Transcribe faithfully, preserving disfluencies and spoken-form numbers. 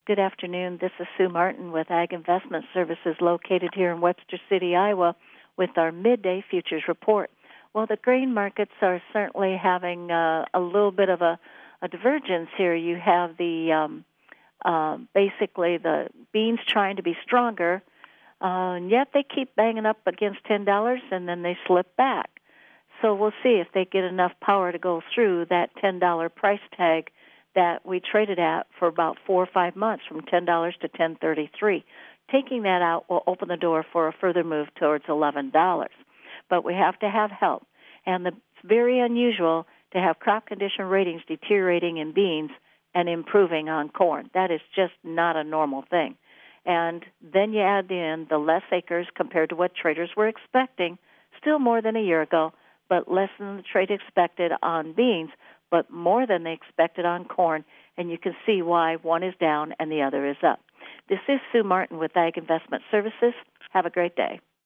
Good afternoon. This is Sue Martin with Ag Investment Services located here in Webster City, Iowa, with our midday futures report. Well, the grain markets are certainly having uh, a little bit of a, a divergence here. You have the um, uh, basically the beans trying to be stronger, uh, and yet they keep banging up against ten dollars, and then they slip back. So we'll see if they get enough power to go through that ten dollars price tag that we traded at for about four or five months, from ten dollars to ten thirty-three. Taking that out will open the door for a further move towards eleven dollars. But we have to have help. And the, it's very unusual to have crop condition ratings deteriorating in beans and improving on corn. That is just not a normal thing. And then you add in the less acres compared to what traders were expecting, still more than a year ago, but less than the trade expected on beans, but more than they expected on corn, and you can see why one is down and the other is up. This is Sue Martin with Ag Investment Services. Have a great day.